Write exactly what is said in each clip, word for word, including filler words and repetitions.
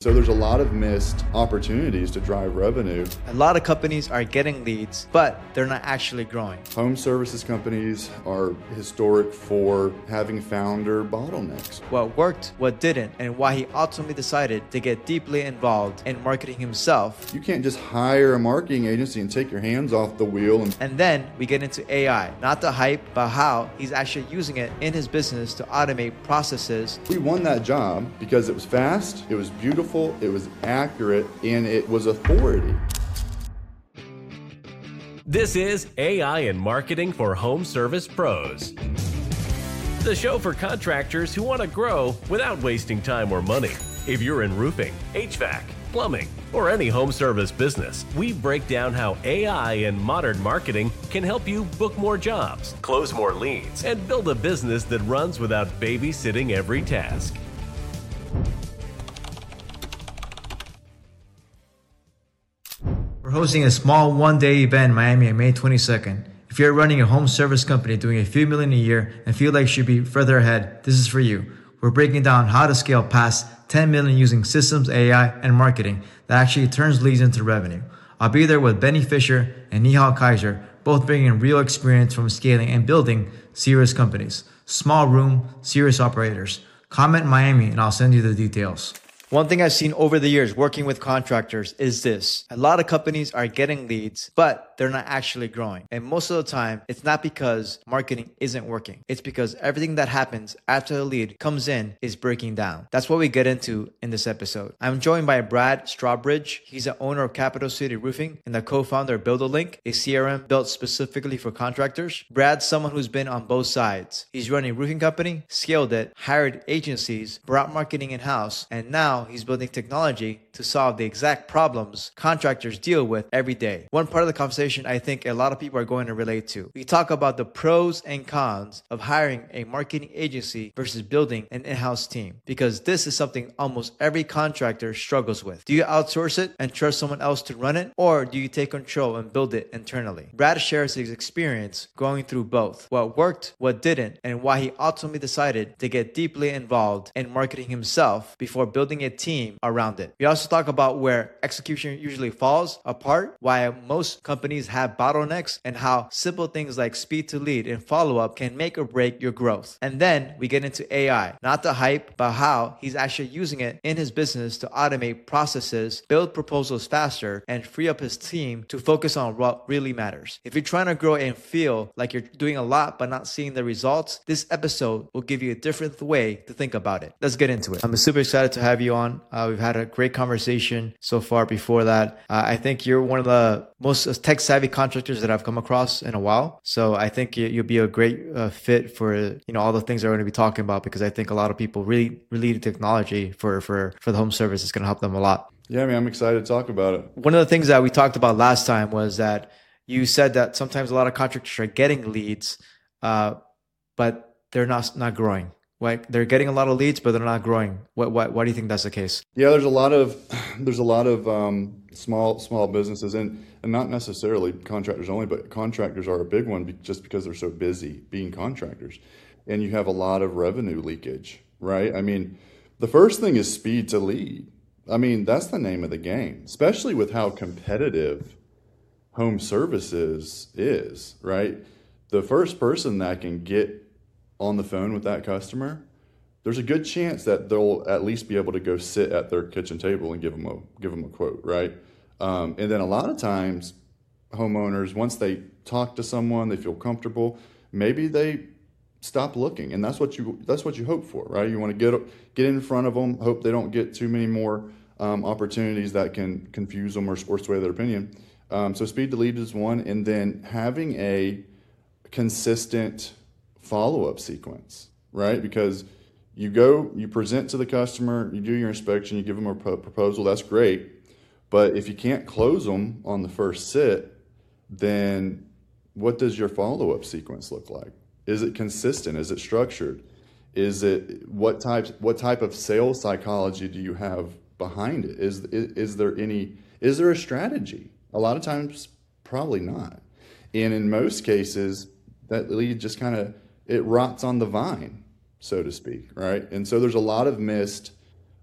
So there's a lot of missed opportunities to drive revenue. A lot of companies are getting leads, but they're not actually growing. Home services companies are historic for having founder bottlenecks. What worked, what didn't, and why he ultimately decided to get deeply involved in marketing himself. You can't just hire a marketing agency and take your hands off the wheel. And, and then we get into A I, not the hype, but how he's actually using it in his business to automate processes. We won that job because it was fast, it was beautiful, it was accurate, and it was authority. This is A I and Marketing for Home Service Pros, the show for contractors who want to grow without wasting time or money. If you're in roofing, H V A C, plumbing, or any home service business, we break down how A I and modern marketing can help you book more jobs, close more leads, and build a business that runs without babysitting every task. We're hosting a small one-day event in Miami on May twenty-second. If you're running a home service company doing a few million a year and feel like you should be further ahead, this is for you. We're breaking down how to scale past ten million using systems, A I, and marketing that actually turns leads into revenue. I'll be there with Benny Fisher and Nihal Kaiser, both bringing real experience from scaling and building serious companies. Small room, serious operators. Comment Miami and I'll send you the details. One thing I've seen over the years working with contractors is this. A lot of companies are getting leads, but they're not actually growing. And most of the time, it's not because marketing isn't working. It's because everything that happens after the lead comes in is breaking down. That's what we get into in this episode. I'm joined by Brad Strawbridge. He's the owner of Capital City Roofing and the co-founder of Build-A-Link, a C R M built specifically for contractors. Brad's someone who's been on both sides. He's run a roofing company, scaled it, hired agencies, brought marketing in-house, and now he's building technology to solve the exact problems contractors deal with every day. One part of the conversation I think a lot of people are going to relate to. We talk about the pros and cons of hiring a marketing agency versus building an in-house team, because this is something almost every contractor struggles with. Do you outsource it and trust someone else to run it, or do you take control and build it internally? Brad shares his experience going through both, what worked, what didn't, and why he ultimately decided to get deeply involved in marketing himself before building a team around it. We also talk about where execution usually falls apart, why most companies have bottlenecks, and how simple things like speed to lead and follow-up can make or break your growth. And then we get into A I, not the hype, but how he's actually using it in his business to automate processes, build proposals faster, and free up his team to focus on what really matters. If you're trying to grow and feel like you're doing a lot but not seeing the results, this episode will give you a different way to think about it. Let's get into it. I'm super excited to have you on. Uh, we've had a great conversation so far before that. Uh, I think you're one of the most tech-savvy contractors that I've come across in a while. So I think you, you'll be a great uh, fit for you know all the things that we're going to be talking about, because I think a lot of people really, really need technology for, for, for the home service. It's going to help them a lot. Yeah, I mean, I'm excited to talk about it. One of the things that we talked about last time was that you said that sometimes a lot of contractors are getting leads, uh, but they're not not growing. Like they're getting a lot of leads, but they're not growing. What, what, why do you think that's the case? Yeah, there's a lot of there's a lot of um, small small businesses, and, and not necessarily contractors only, but contractors are a big one be, just because they're so busy being contractors, and you have a lot of revenue leakage, right? I mean, the first thing is speed to lead. I mean, that's the name of the game, especially with how competitive home services is, right? The first person that can get on the phone with that customer, there's a good chance that they'll at least be able to go sit at their kitchen table and give them a give them a quote, right? Um, and then a lot of times, homeowners, once they talk to someone, they feel comfortable, maybe they stop looking, and that's what you that's what you hope for, right? You want to get get in front of them, hope they don't get too many more um, opportunities that can confuse them or, or sway their opinion. Um, so speed to lead is one, and then having a consistent follow-up sequence, right? Because you go, you present to the customer, you do your inspection, you give them a pro- proposal, that's great. But if you can't close them on the first sit, then what does your follow-up sequence look like? Is it consistent? Is it structured? Is it, what types, what type of sales psychology do you have behind it? Is, is, is there any, is there a strategy? A lot of times, probably not. And in most cases, that lead just kind of, it rots on the vine, so to speak, right? And so there's a lot of missed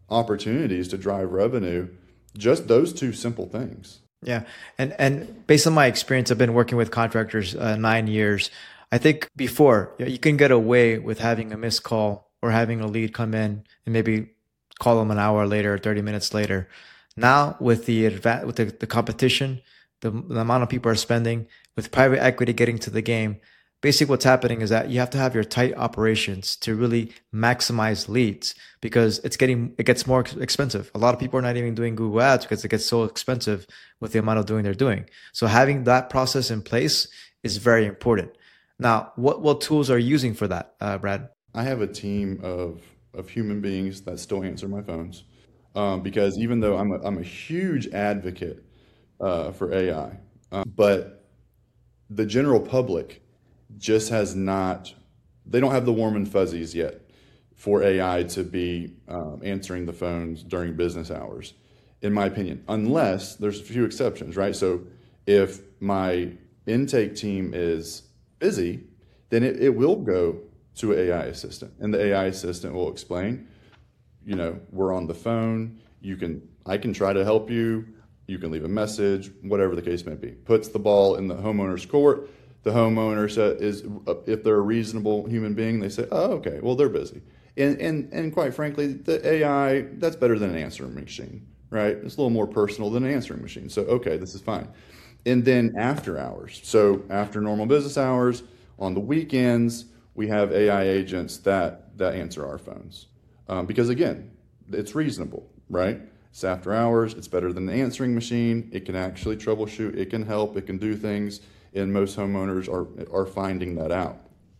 opportunities to drive revenue. Just those two simple things. Yeah. And and based on my experience, I've been working with contractors uh, nine years. I think before you can get away with having a missed call or having a lead come in and maybe call them an hour later or thirty minutes later. Now with the adva- with the, the competition, the, the amount of people are spending, with private equity getting to the game, basically what's happening is that you have to have your tight operations to really maximize leads, because it's getting it gets more expensive. A lot of people are not even doing Google Ads because it gets so expensive with the amount of doing they're doing. So having that process in place is very important. Now, what what tools are you using for that, uh, Brad? I have a team of of human beings that still answer my phones, um, because even though I'm a, I'm a huge advocate uh, for A I, um, but the general public just has not, they don't have the warm and fuzzies yet for A I to be um, answering the phones during business hours, in my opinion, unless there's a few exceptions, right? So if my intake team is busy, then it, it will go to an A I assistant, and the A I assistant will explain, you know, we're on the phone, you can, I can try to help you, you can leave a message, whatever the case may be. Puts the ball in the homeowner's court. The homeowner is, if they're a reasonable human being, they say, oh, okay, well, they're busy. And, and, and quite frankly, the A I, that's better than an answering machine, right? It's a little more personal than an answering machine. So, okay, this is fine. And then after hours, so after normal business hours, on the weekends, we have A I agents that, that answer our phones. Um, because again, it's reasonable, right? It's after hours, it's better than an answering machine. It can actually troubleshoot, it can help, it can do things. And most homeowners are are finding that out.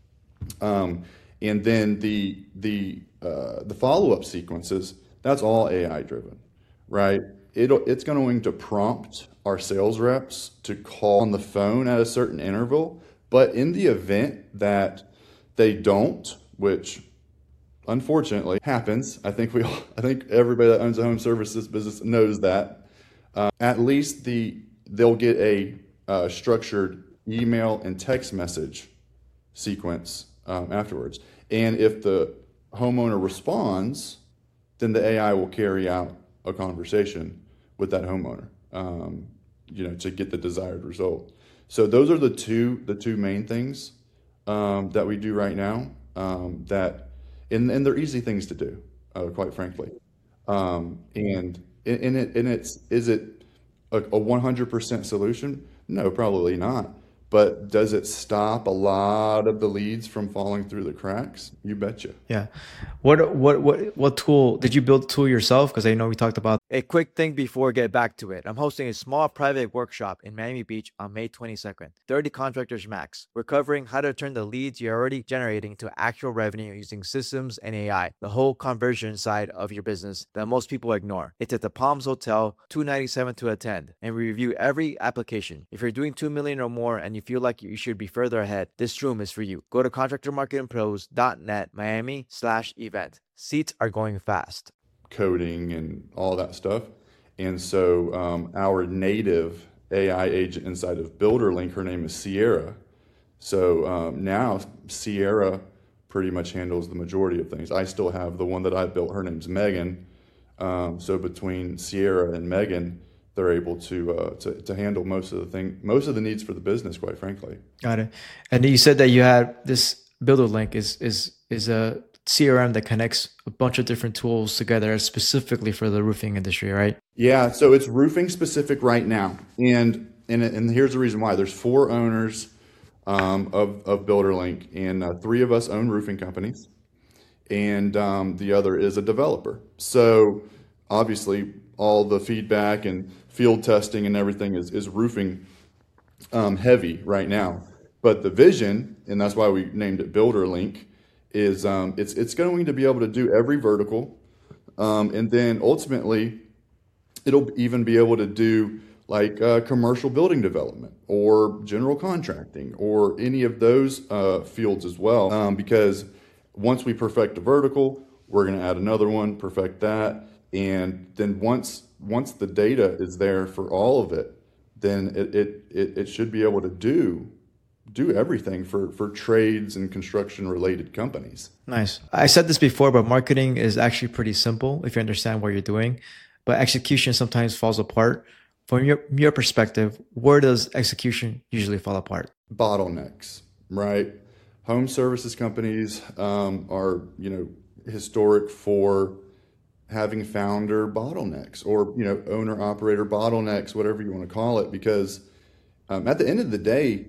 Um, and then the the uh, the follow-up sequences, that's all A I driven, right? It it's going to prompt our sales reps to call on the phone at a certain interval, but in the event that they don't, which unfortunately happens, I think we all, I think everybody that owns a home services business knows that. Uh, at least the they'll get a Uh, structured email and text message sequence um, afterwards. And if the homeowner responds, then the A I will carry out a conversation with that homeowner, um, you know, to get the desired result. So those are the two the two main things um, that we do right now. Um, that and, and they're easy things to do, uh, quite frankly. Um, and and it and it's is it a, a one hundred percent solution? No, probably not. But does it stop a lot of the leads from falling through the cracks? You betcha. Yeah. What what what what tool did you build the tool yourself? Because I know we talked about a quick thing before we get back to it. I'm hosting a small private workshop in Miami Beach on May twenty-second. thirty contractors max. We're covering how to turn the leads you're already generating to actual revenue using systems and A I, the whole conversion side of your business that most people ignore. It's at the Palms Hotel, two ninety-seven to attend, and we review every application. If you're doing two million or more and you feel like you should be further ahead, this room is for you. Go to contractor marketing pros dot net Miami slash event. Seats are going fast. Coding and all that stuff. And so um, our native A I agent inside of BuilderLink, her name is Sierra. So um, now Sierra pretty much handles the majority of things. I still have the one that I built. Her name's Megan. Um, so between Sierra and Megan, they're able to, uh, to to handle most of the thing, most of the needs for the business, quite frankly. Got it. And you said that you had this BuilderLink is is is a C R M that connects a bunch of different tools together specifically for the roofing industry, right? Yeah. So it's roofing specific right now, and and and here's the reason why. There's four owners um, of of BuilderLink, and uh, three of us own roofing companies, and um, the other is a developer. So obviously, all the feedback and field testing and everything is, is roofing um, heavy right now. But the vision, and that's why we named it BuilderLink, is um, it's it's going to be able to do every vertical, um, and then ultimately, it'll even be able to do like uh, commercial building development or general contracting or any of those uh, fields as well. Um, because once we perfect a vertical, we're going to add another one, perfect that. And then once once the data is there for all of it, then it, it, it, it should be able to do do everything for, for trades and construction related companies. Nice. I said this before, but marketing is actually pretty simple if you understand what you're doing, but execution sometimes falls apart. From your, your perspective, where does execution usually fall apart? Bottlenecks, right? Home services companies um, are, you know, historic for having founder bottlenecks or, you know, owner operator bottlenecks, whatever you want to call it, because um, at the end of the day,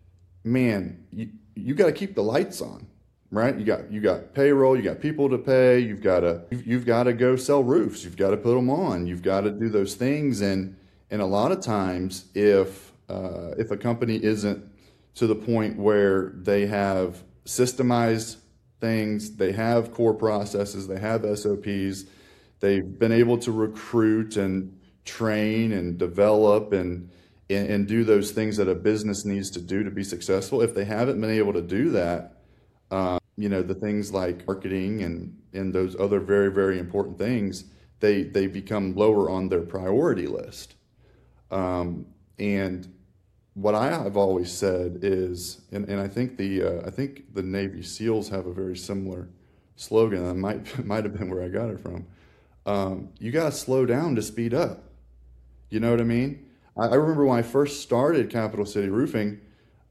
man, you, you got to keep the lights on, right? You got, you got payroll, you got people to pay, you've got to, you've, you've got to go sell roofs, you've got to put them on, you've got to do those things. And, and a lot of times if, uh, if a company isn't to the point where they have systemized things, they have core processes, they have S O Ps, they've been able to recruit and train and develop and, and, and do those things that a business needs to do to be successful. If they haven't been able to do that, uh, you know, the things like marketing and, and those other very, very important things, they, they become lower on their priority list. Um, and what I have always said is, and, and I think the uh, I think the Navy SEALs have a very similar slogan. That might might have been where I got it from. Um, you got to slow down to speed up. You know what I mean? I, I remember when I first started Capital City Roofing,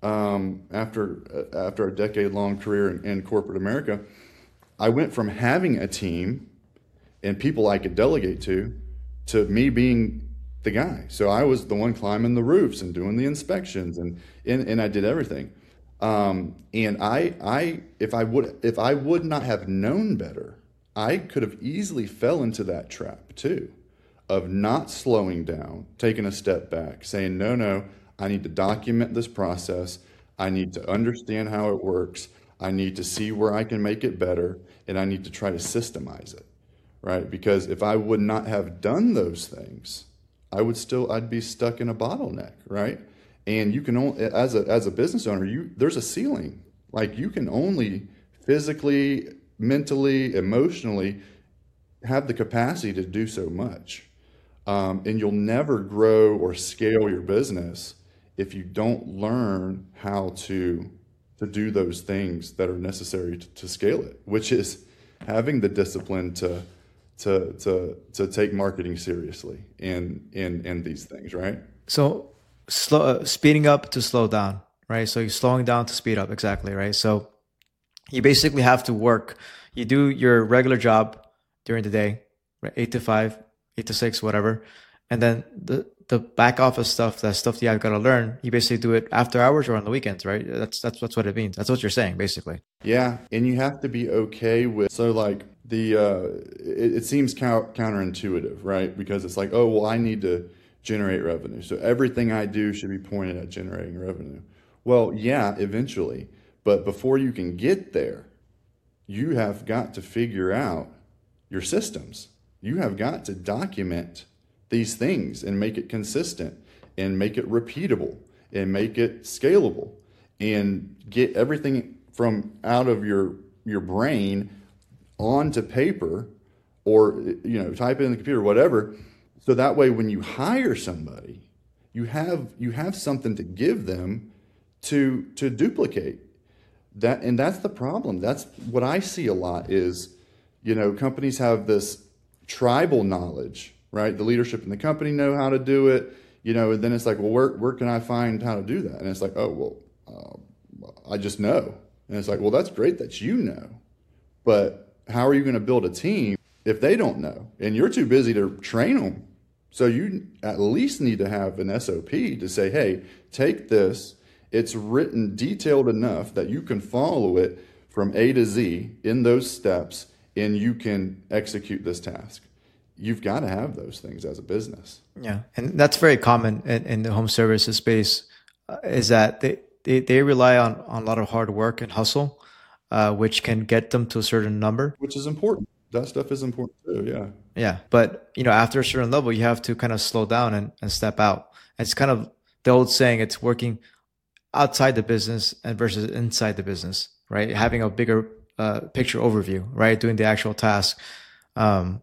um, after uh, after a decade long career in, in corporate America, I went from having a team and people I could delegate to, to me being the guy. So I was the one climbing the roofs and doing the inspections and and, and I did everything. Um, and I I if I would if I would not have known better, I could have easily fell into that trap too, of not slowing down, taking a step back, saying, no, no, I need to document this process. I need to understand how it works. I need to see where I can make it better, and I need to try to systemize it, right? Because if I would not have done those things, I would still, I'd be stuck in a bottleneck, right? And you can only, as a, as a business owner, you, there's a ceiling. Like you can only physically, mentally, emotionally have the capacity to do so much. Um, and you'll never grow or scale your business if you don't learn how to, to do those things that are necessary to, to scale it, which is having the discipline to, to to to take marketing seriously and and and these things, right? So slow uh, speeding up to slow down, right? So you're slowing down to speed up, exactly, right? So you basically have to work. You do your regular job during the day, right? Eight to five, eight to six, whatever, and then the the back office stuff, that stuff that you've got to learn, you basically do it after hours or on the weekends, right? That's that's that's what it means. That's what you're saying, basically. Yeah, and you have to be okay with, so like the uh, it, it seems counter, counterintuitive, right? Because it's like, oh, well, I need to generate revenue, so everything I do should be pointed at generating revenue. Well, yeah, eventually, but before you can get there, you have got to figure out your systems. You have got to document these things and make it consistent and make it repeatable and make it scalable and get everything from out of your your brain onto paper or, you know, type it in the computer, whatever. So that way when you hire somebody, you have you have something to give them to to duplicate. That and that's the problem. That's what I see a lot is, you know, companies have this tribal knowledge, right? The leadership in the company know how to do it, you know, and then it's like, well, where where can I find how to do that? And it's like, oh, well, uh, I just know. And it's like, well, that's great that you know, but how are you going to build a team if they don't know? And you're too busy to train them. So you at least need to have an S O P to say, hey, take this. It's written detailed enough that you can follow it from A to Z in those steps, and you can execute this task. You've got to have those things as a business. Yeah, and that's very common in, in the home services space, uh, is that they, they, they rely on, on a lot of hard work and hustle, uh, which can get them to a certain number. Which is important. That stuff is important too, yeah. Yeah, but you know, after a certain level, you have to kind of slow down and, and step out. It's kind of the old saying, it's working outside the business and versus inside the business, right? Having a bigger uh, picture overview, right? Doing the actual task. Um,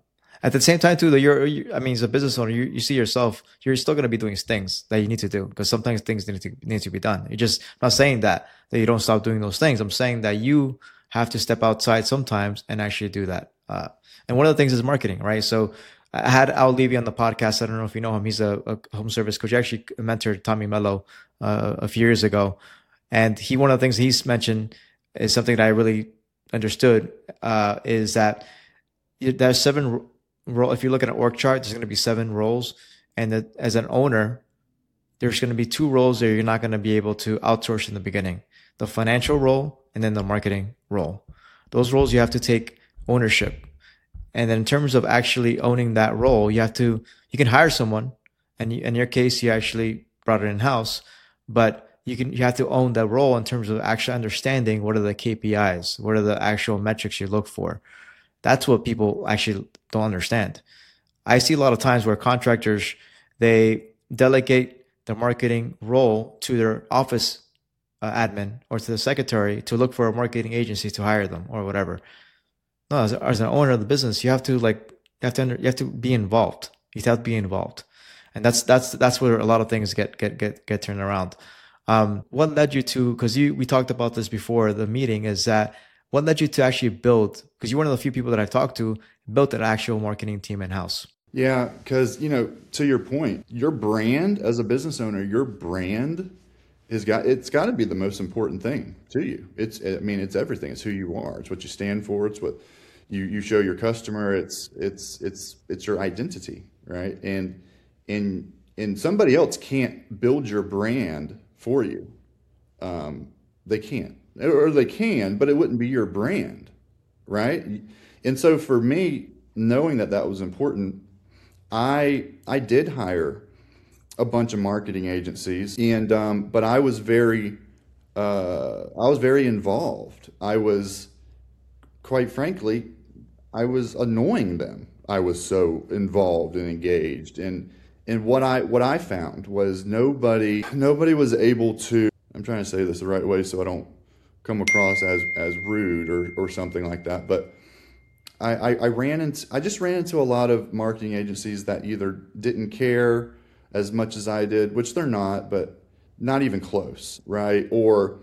At the same time, too, that you're, you, I mean, as a business owner, you, you see yourself, you're still going to be doing things that you need to do because sometimes things need to need to be done. You're just I'm not saying that that you don't stop doing those things. I'm saying that you have to step outside sometimes and actually do that. Uh, and one of the things is marketing, right? So I had Al Levy on the podcast. I don't know if you know him. He's a, a home service coach. He actually mentored Tommy Mello uh, a few years ago, and he one of the things he's mentioned is something that I really understood uh, is that there's seven role. If you look at an org chart, there's going to be seven roles, and that as an owner, there's going to be two roles that you're not going to be able to outsource in the beginning: the financial role and then the marketing role. Those roles you have to take ownership, and then in terms of actually owning that role, you have to you can hire someone, and you, in your case, you actually brought it in house, but you can you have to own that role in terms of actually understanding what are the K P Is, what are the actual metrics you look for. That's what people actually don't understand. I see a lot of times where contractors, they delegate the marketing role to their office uh, admin or to the secretary to look for a marketing agency to hire them or whatever. No, as, as an owner of the business, you have to like you have to under, you have to be involved. You have to be involved, and that's that's that's where a lot of things get get get get turned around. Um, what led you to? Because you we talked about this before the meeting. Is that what led you to actually build? Because you're one of the few people that I've talked to built an actual marketing team in house. Yeah, because, you know, to your point, your brand as a business owner, your brand has got, it's got to be the most important thing to you. It's, I mean, it's everything. It's who you are. It's what you stand for. It's what you, you show your customer. It's, it's, it's, it's your identity, right? And, and, and somebody else can't build your brand for you. Um, they can't, or they can, but it wouldn't be your brand, right? And so for me, knowing that that was important, I I did hire a bunch of marketing agencies, and um, but I was very uh, I was very involved. I was, quite frankly, I was annoying them. I was so involved and engaged, and and what I what I found was nobody nobody was able to. I'm trying to say this the right way so I don't come across as as rude or or something like that, but. I, I, I ran into I just ran into a lot of marketing agencies that either didn't care as much as I did, which they're not, but not even close, right? Or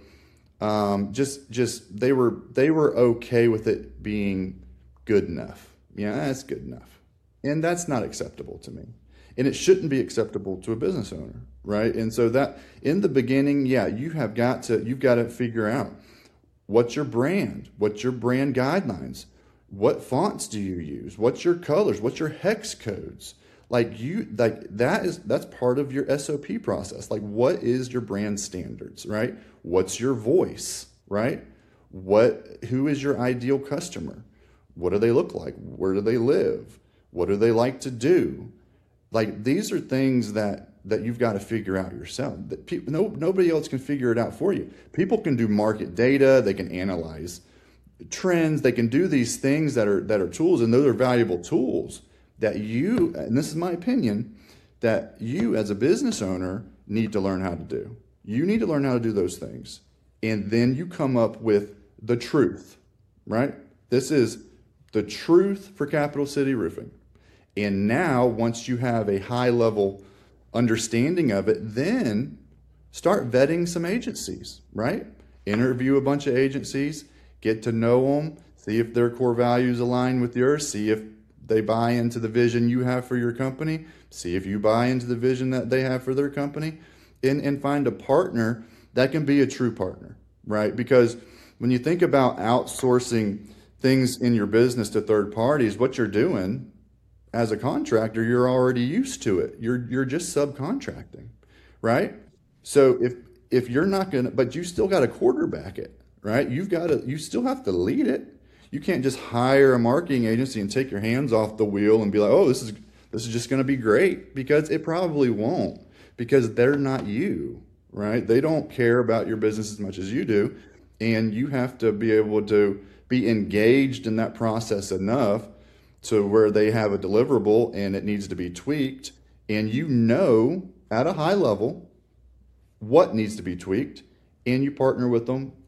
um, just just they were they were okay with it being good enough. Yeah, that's good enough, and that's not acceptable to me, and it shouldn't be acceptable to a business owner, right? And so that in the beginning, yeah, you have got to you've got to figure out what's your brand, what's your brand guidelines. What fonts do you use? What's your colors? What's your hex codes? Like you, like that is, that's part of your S O P process. Like what is your brand standards, right? What's your voice, right? What, who is your ideal customer? What do they look like? Where do they live? What do they like to do? Like these are things that, that you've got to figure out yourself. That people, no, nobody else can figure it out for you. People can do market data. They can analyze trends. They can do these things that are that are tools, and those are valuable tools that you, and this is my opinion, that you as a business owner need to learn how to do. You need to learn how to do those things, and then you come up with the truth, right? This is the truth for Capital City Roofing. And now once you have a high level understanding of it, then start vetting some agencies, right? Interview a bunch of agencies. Get to know them, see if their core values align with yours, see if they buy into the vision you have for your company, see if you buy into the vision that they have for their company, and, and find a partner that can be a true partner, right? Because when you think about outsourcing things in your business to third parties, what you're doing as a contractor, you're already used to it. You're you're just subcontracting, right? So if if you're not gonna, but you still got to quarterback it. Right? You've got to, you still have to lead it. You can't just hire a marketing agency and take your hands off the wheel and be like, oh, this is, this is just going to be great, because it probably won't, because they're not you, right? They don't care about your business as much as you do. And you have to be able to be engaged in that process enough to where they have a deliverable and it needs to be tweaked. And you know, at a high level, what needs to be tweaked, and you partner with them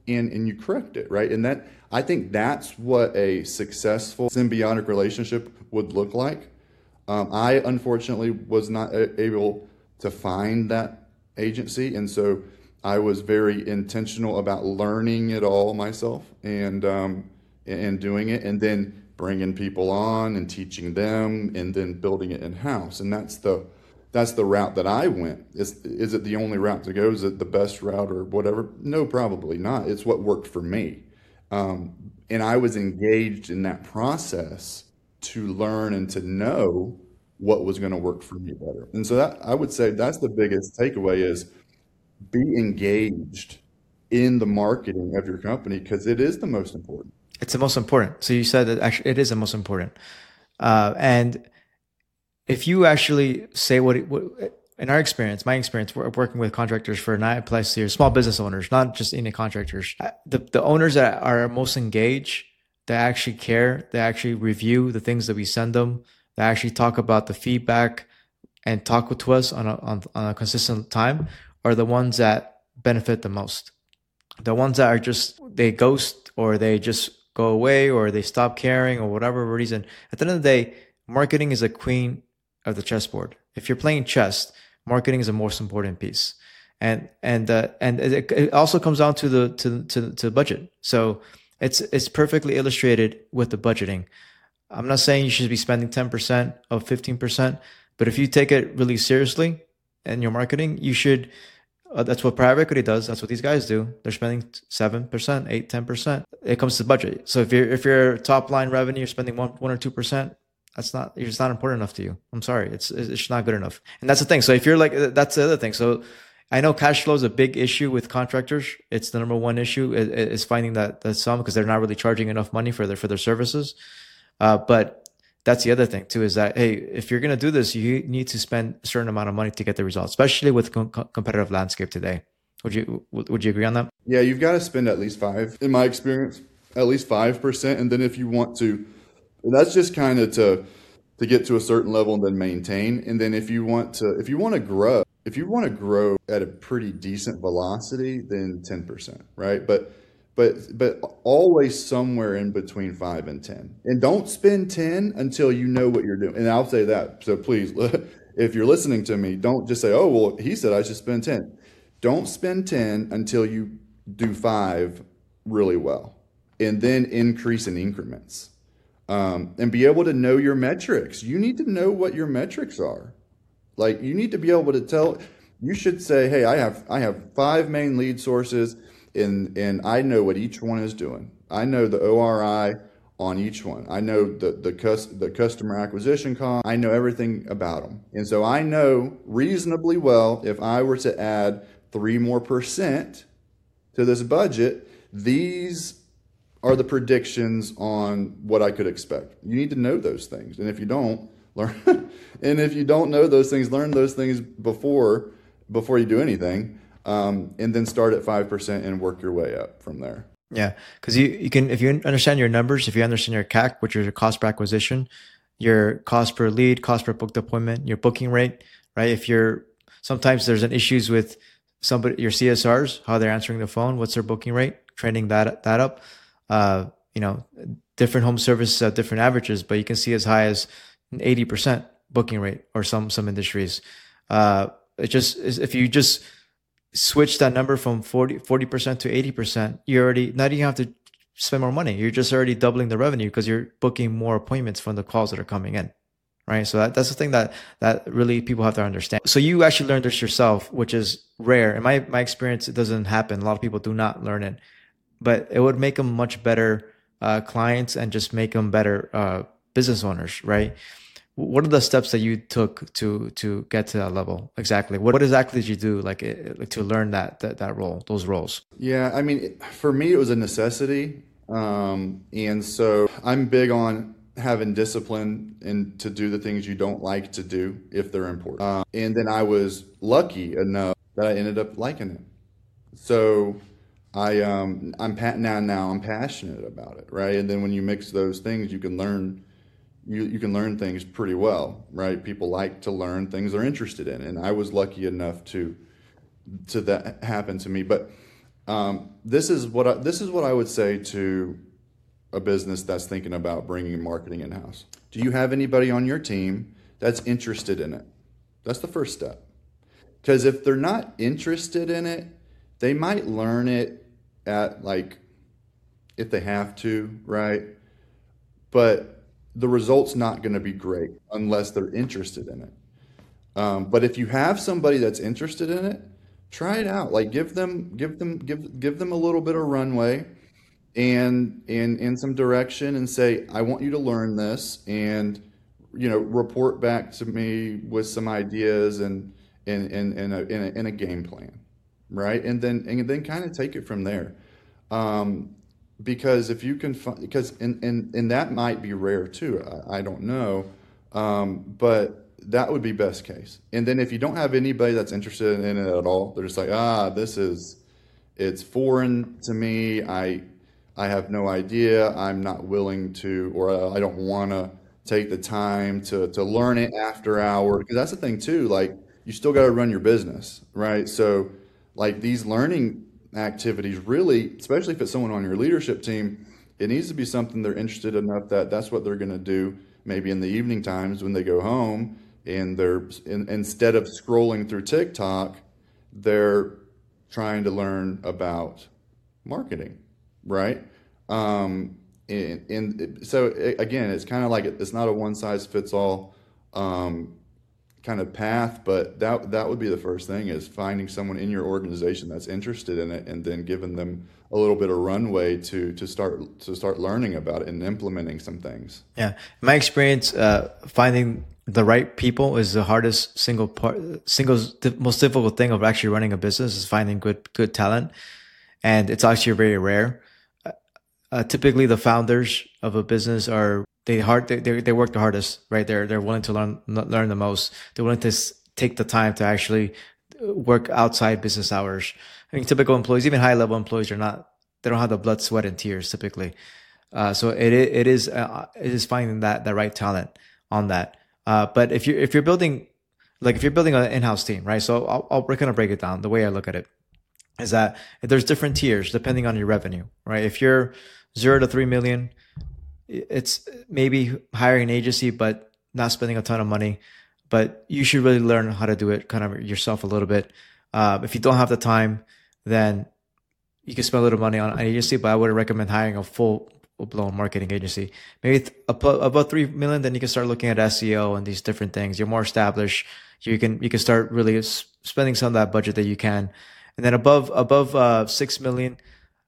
and and you correct it, right? And that, I think that's what a successful symbiotic relationship would look like. Um, I unfortunately was not a- able to find that agency, and so I was very intentional about learning it all myself and um, and doing it, and then bringing people on and teaching them, and then building it in house. And that's the that's the route that I went. Is is it the only route to go? Is it the best route or whatever? No, probably not. It's what worked for me, um, and I was engaged in that process to learn and to know what was going to work for me better. And so that, I would say that's the biggest takeaway is be engaged in the marketing of your company, because it is the most important. It's the most important. So you said that actually it is the most important. Uh, and if you actually say what, it, what, in our experience, my experience, we're working with contractors for nine plus years, small business owners, not just any contractors. The, the owners that are most engaged, that actually care, they actually review the things that we send them, they actually talk about the feedback and talk to us on a, on, on a consistent time, are the ones that benefit the most. The ones that are just, they ghost or they just go away or they stop caring or whatever reason. At the end of the day, marketing is a queen of the chessboard. If you're playing chess, marketing is the most important piece. And and uh, and it, it also comes down to the to to to budget. So it's it's perfectly illustrated with the budgeting. I'm not saying you should be spending ten percent of fifteen percent, but if you take it really seriously in your marketing, you should. Uh, that's what private equity does. That's what these guys do. They're spending seven percent, eight, ten percent. It comes to budget. So if you're if your top line revenue, you're spending one one or two percent. That's not, it's not important enough to you. I'm sorry. It's, it's not good enough. And that's the thing. So if you're like, that's the other thing. So I know cash flow is a big issue with contractors. It's the number one issue is finding that, that sum, because they're not really charging enough money for their, for their services. Uh, but that's the other thing too, is that, hey, if you're going to do this, you need to spend a certain amount of money to get the results, especially with com- competitive landscape today. Would you, would you agree on that? Yeah. You've got to spend at least five, in my experience, at least five percent. And then if you want to, that's just kind of to to get to a certain level and then maintain. And then if you want to if you want to grow, if you want to grow at a pretty decent velocity, then ten percent, right? But but but always somewhere in between five and ten. And don't spend ten until you know what you're doing. And I'll say that. So please, if you're listening to me, don't just say, "Oh, well, he said I should spend ten." Don't spend ten until you do five really well, and then increase in increments. Um, and be able to know your metrics. You need to know what your metrics are. Like, you need to be able to tell, you should say, hey, I have I have five main lead sources, and and I know what each one is doing. I know the O R I on each one. I know the the, cus, the customer acquisition cost. I know everything about them. And so I know reasonably well, if I were to add three more percent to this budget, these are the predictions on what I could expect. You need to know those things. And if you don't, learn and if you don't know those things, learn those things before before you do anything. Um, and then start at five percent and work your way up from there. Yeah. Because you, you can, if you understand your numbers, if you understand your C A C, which is your cost per acquisition, your cost per lead, cost per booked appointment, your booking rate, right? If you're, sometimes there's an issues with somebody, your C S Rs, how they're answering the phone, what's their booking rate, training that, that up. Uh, you know, different home services have different averages, but you can see as high as an eighty percent booking rate, or some, some industries. Uh, it just is, if you just switch that number from forty, forty percent to eighty percent, you already, not even have to spend more money. You're just already doubling the revenue because you're booking more appointments from the calls that are coming in. Right. So that, that's the thing that, that really people have to understand. So you actually learned this yourself, which is rare. In my, my experience, it doesn't happen. A lot of people do not learn it. But it would make them much better uh, clients and just make them better uh, business owners, right? What are the steps that you took to to get to that level exactly? What, what exactly did you do, like, like to learn that, that that role, those roles? Yeah, I mean, for me, it was a necessity, um, and so I'm big on having discipline and to do the things you don't like to do if they're important. Um, and then I was lucky enough that I ended up liking it. So. I um I'm pa- now now I'm passionate about it, right? And then when you mix those things, you can learn you you can learn things pretty well, right? People like to learn things they're interested in, and I was lucky enough to to that happen to me. But Um, this is what I, this is what I would say to a business that's thinking about bringing marketing in-house. Do you have anybody on your team that's interested in it? That's the first step. Because if they're not interested in it, they might learn it at like, if they have to, right? But the result's not going to be great unless they're interested in it. Um, but if you have somebody that's interested in it, try it out. Like give them, give them, give give them a little bit of runway, and in in some direction, and say, I want you to learn this, and you know, report back to me with some ideas and in in in a, in a in a game plan, right? And then and then kind of take it from there. Um, because if you can find, because and, and and that might be rare too. I, I don't know, um, but that would be best case. And then if you don't have anybody that's interested in it at all, they're just like, ah, this is, it's foreign to me. I I have no idea. I'm not willing to, or I don't want to take the time to to learn it after hours. Because that's the thing too. Like you still got to run your business, right? So like these learning activities really, especially if it's someone on your leadership team, it needs to be something they're interested enough that that's what they're going to do maybe in the evening times when they go home, and they're in, instead of scrolling through TikTok, they're trying to learn about marketing, right? Um, and, and so it, again, it's kind of like it's not a one size fits all um, kind of path, but that that would be the first thing, is finding someone in your organization that's interested in it, and then giving them a little bit of runway to to start to start learning about it and implementing some things. Yeah, in my experience, uh, finding the right people is the hardest single part, single most difficult thing of actually running a business, is finding good good talent, and it's actually very rare. Uh, typically, the founders of a business are they hard they, they they work the hardest, right? They're they're willing to learn learn the most. They're willing to s- take the time to actually work outside business hours. I mean, typical employees, even high level employees, are not. They don't have the blood, sweat, and tears typically. Uh, so it it is uh, it is finding that the right talent on that. Uh, but if you if you're building like if you're building an in-house team, right? So I'll I'll kind of break it down. The way I look at it is that there's different tiers depending on your revenue, right? If you're zero to three million, it's maybe hiring an agency, but not spending a ton of money. But you should really learn how to do it kind of yourself a little bit. Uh, if you don't have the time, then you can spend a little money on an agency, but I would recommend hiring a full blown marketing agency. Maybe th- above, above three million, then you can start looking at S E O and these different things. You're more established. You can you can start really s- spending some of that budget that you can. And then above above uh, six million,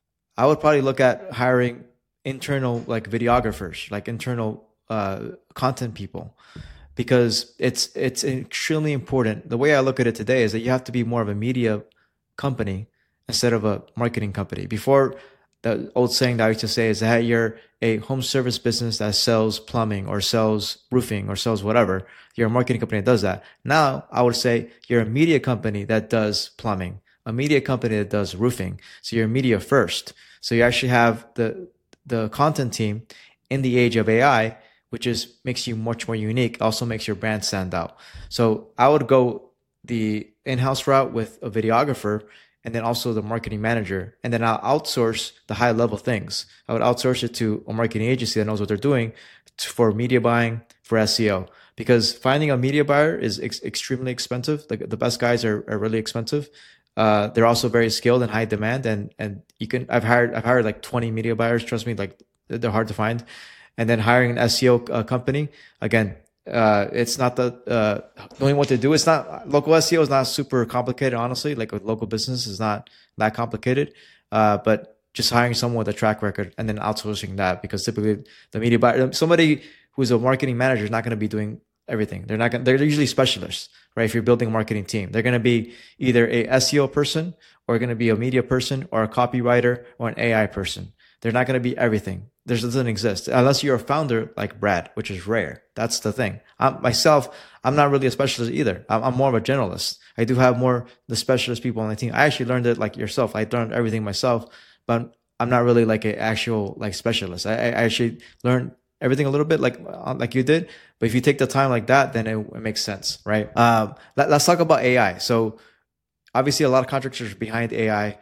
I would probably look at hiring internal like videographers, like internal uh, content people, because it's it's extremely important. The way I look at it today is that you have to be more of a media company instead of a marketing company. Before, the old saying that I used to say is that you're a home service business that sells plumbing or sells roofing or sells whatever. You're a marketing company that does that. Now I would say you're a media company that does plumbing, a media company that does roofing. So you're media first. So you actually have the the content team in the age of A I, which is makes you much more unique, also makes your brand stand out. So I would go the in-house route with a videographer, and then also the marketing manager. And then I'll outsource the high level things. I would outsource it to a marketing agency that knows what they're doing for media buying, for S E O. Because finding a media buyer is ex- extremely expensive. Like the best guys are, are really expensive. Uh, they're also very skilled and high demand. And, and you can, I've hired, I've hired like twenty media buyers. Trust me, like they're hard to find. And then hiring an S E O uh, company, again, Uh, it's not the, uh, knowing what to do. It's not, local S E O is not super complicated, honestly. Like with local business is not that complicated. Uh, but just hiring someone with a track record and then outsourcing that, because typically the media buyer, somebody who's a marketing manager is not going to be doing everything. They're not going they're usually specialists, right? If you're building a marketing team, they're going to be either a S E O person or going to be a media person or a copywriter or an A I person. They're not going to be everything. There doesn't exist unless you're a founder like Brad, which is rare. That's the thing. I'm, myself, I'm not really a specialist either. I'm, I'm more of a generalist. I do have more the specialist people on the team. I actually learned it like yourself. I learned everything myself, but I'm not really like an actual like specialist. I, I actually learned everything a little bit like like you did. But if you take the time like that, then it, it makes sense, right? Um, let, let's talk about A I. So obviously, a lot of contractors are behind A I.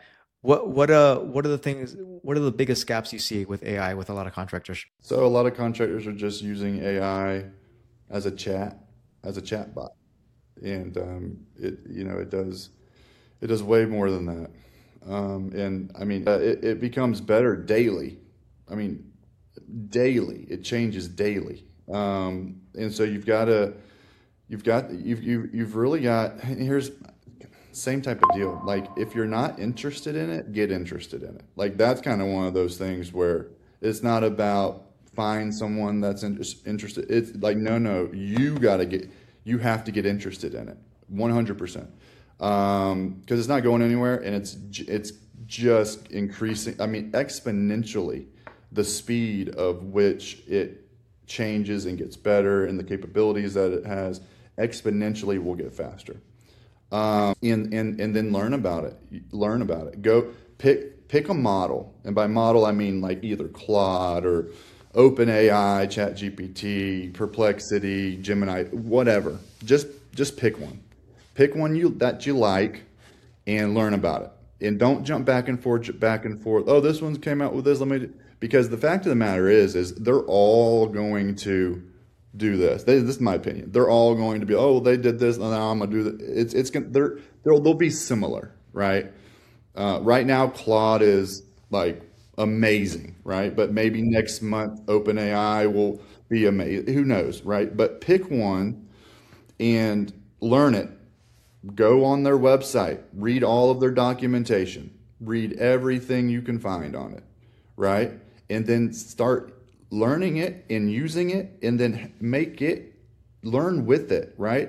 What what uh what are the things? What are the biggest gaps you see with A I with a lot of contractors? So a lot of contractors are just using A I as a chat, as a chat bot, and um, it you know it does it does way more than that. Um, and I mean, uh, it, it becomes better daily. I mean, daily. It changes daily. Um, and so you've got to, you've got, you've, you've, you've really got, here's same type of deal. Like if you're not interested in it, get interested in it. Like that's kind of one of those things where it's not about find someone that's in, interested. It's like, no, no, you got to get, you have to get interested in it one hundred percent. Um, cause it's not going anywhere and it's, it's just increasing. I mean, exponentially the speed of which it changes and gets better and the capabilities that it has exponentially will get faster. Um, and, and, and then learn about it, learn about it, go pick, pick a model. And by model, I mean like either Claude or OpenAI, ChatGPT, Perplexity, Gemini, whatever. Just, just pick one, pick one you, that you like and learn about it. And don't jump back and forth, back and forth. Oh, this one came out with this. Let me, do. Because the fact of the matter is, is they're all going to do this. They, this is my opinion. They're all going to be, oh, they did this, and now I'm gonna do that. It's it's gonna they're they'll they'll be similar, right? Uh, right now, Claude is like amazing, right? But maybe next month, OpenAI will be amazing. Who knows, right? But pick one and learn it. Go on their website, read all of their documentation, read everything you can find on it, right? And then start learning it and using it and then make it, learn with it, right?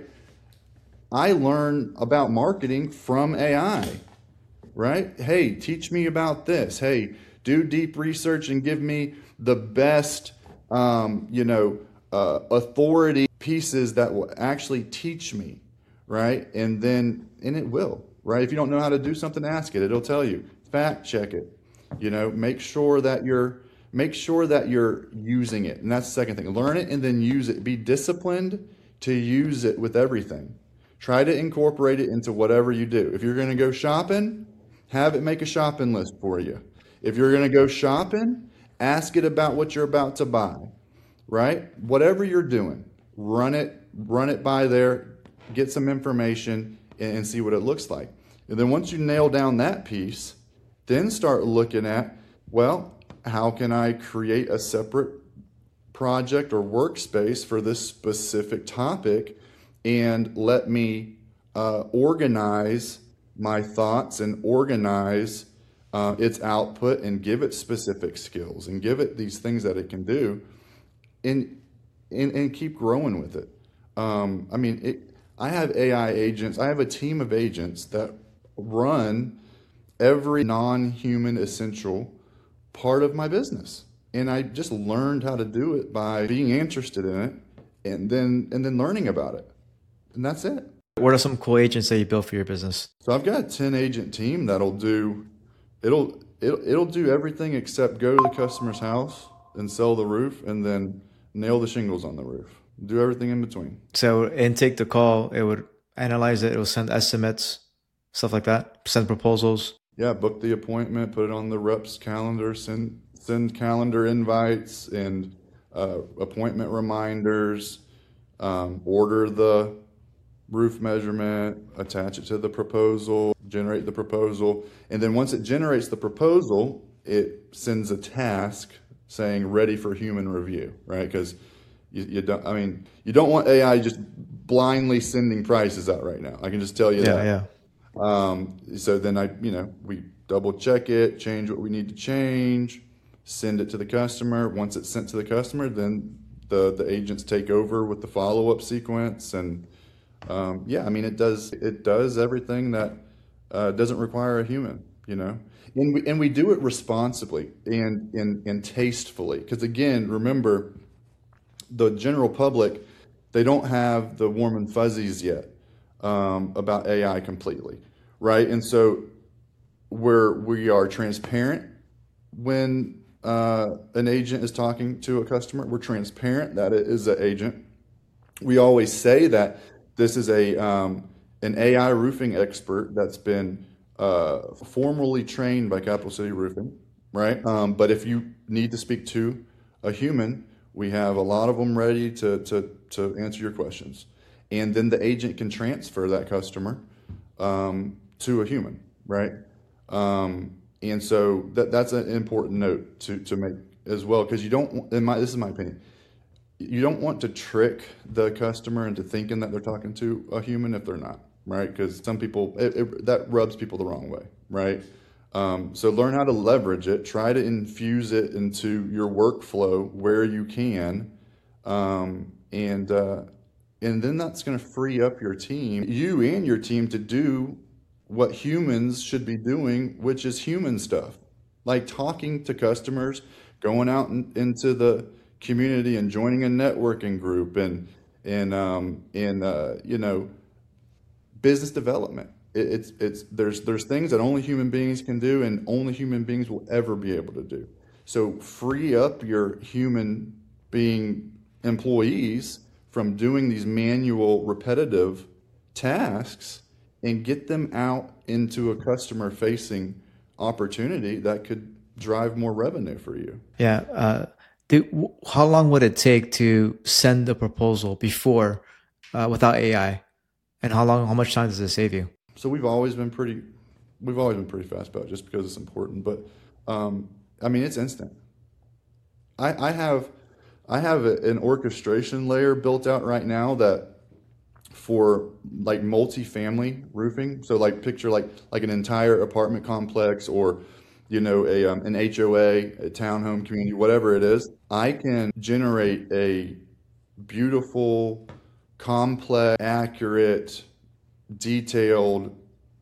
I learn about marketing from A I, right? Hey, teach me about this. Hey, do deep research and give me the best, um, you know, uh, authority pieces that will actually teach me, right? And then, and it will, right? If you don't know how to do something, ask it. It'll tell you. Fact check it. You know, make sure that you're make sure that you're using it. And that's the second thing. Learn it and then use it. Be disciplined to use it with everything. Try to incorporate it into whatever you do. If you're going to go shopping, have it make a shopping list for you. If you're going to go shopping, ask it about what you're about to buy, right? Whatever you're doing, run it, run it by there, get some information and, and see what it looks like. And then once you nail down that piece, then start looking at, well, how can I create a separate project or workspace for this specific topic and let me uh, organize my thoughts and organize uh, its output and give it specific skills and give it these things that it can do and, and, and keep growing with it. Um, I mean, it, I have A I agents. I have a team of agents that run every non-human essential part of my business. And I just learned how to do it by being interested in it and then and then learning about it. And that's it. What are some cool agents that you built for your business? So I've got a ten agent team that'll do it'll it'll it'll do everything except go to the customer's house and sell the roof and then nail the shingles on the roof. Do everything in between. So intake the call, it would analyze it, it will send estimates, stuff like that, send proposals. Yeah, book the appointment, put it on the rep's calendar, send send calendar invites and uh, appointment reminders, um, order the roof measurement, attach it to the proposal, generate the proposal. And then once it generates the proposal, it sends a task saying ready for human review, right? Because you, you don't, I mean, you don't want A I just blindly sending prices out right now. I can just tell you yeah, that. Yeah, Um, so then I, you know, we double check it, change what we need to change, send it to the customer. Once it's sent to the customer, then the, the agents take over with the follow-up sequence. And, um, yeah, I mean, it does, it does everything that, uh, doesn't require a human, you know, and we, and we do it responsibly and, and, and tastefully. Cause again, remember the general public, they don't have the warm and fuzzies yet. Um, about A I completely, right? And so we're, we are transparent when uh, an agent is talking to a customer. We're transparent that it is an agent. We always say that this is a um, an A I roofing expert that's been uh, formally trained by Capital City Roofing, right? Um, but if you need to speak to a human, we have a lot of them ready to, to, to answer your questions. And then the agent can transfer that customer um, to a human, right? Um, and so that, that's an important note to, to make as well, because you don't, in my, this is my opinion, you don't want to trick the customer into thinking that they're talking to a human if they're not, right? Because some people, it, it, that rubs people the wrong way, right? Um, so learn how to leverage it. Try to infuse it into your workflow where you can, um, and uh, and then that's going to free up your team, you and your team, to do what humans should be doing, which is human stuff, like talking to customers, going out in, into the community and joining a networking group, and and um, and uh, you know, business development. It, it's it's there's there's things that only human beings can do, and only human beings will ever be able to do. So free up your human being employees from doing these manual, repetitive tasks, and get them out into a customer-facing opportunity that could drive more revenue for you. Yeah. Uh, do, how long would it take to send a proposal before uh, without A I, and how long? How much time does it save you? So we've always been pretty, we've always been pretty fast about it, just because it's important. But um, I mean, it's instant. I, I have, I have a, an orchestration layer built out right now that for like multi-family roofing. So like picture like like an entire apartment complex, or you know a um, an H O A, a townhome community, whatever it is. I can generate a beautiful, complex, accurate, detailed